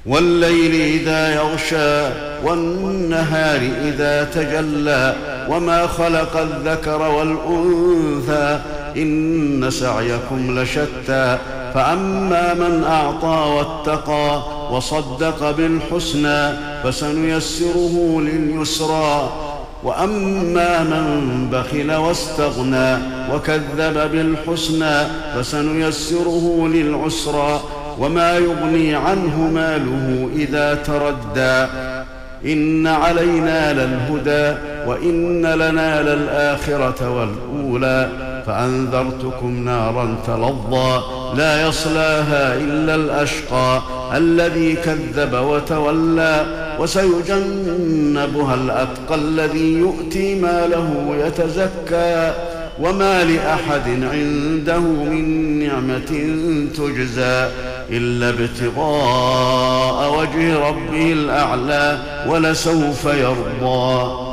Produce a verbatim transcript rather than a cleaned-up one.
والليل إذا يغشى والنهار إذا تجلى وما خلق الذكر والأنثى إن سعيكم لشتى فأما من أعطى واتقى وصدق بالحسنى فسنيسره لليسرى وأما من بخل واستغنى وكذب بالحسنى فسنيسره للعسرى وما يغني عنه ماله إذا تردى إن علينا للهدى وإن لنا للآخرة والأولى فأنذرتكم نارا تلظى لا يصلاها إلا الأشقى الذي كذب وتولى وسيجنبها الأتقى الذي يؤتي ماله يتزكى وما لأحد عنده من نعمة تجزى إلا ابتغاء وجه ربه الأعلى ولسوف يرضى.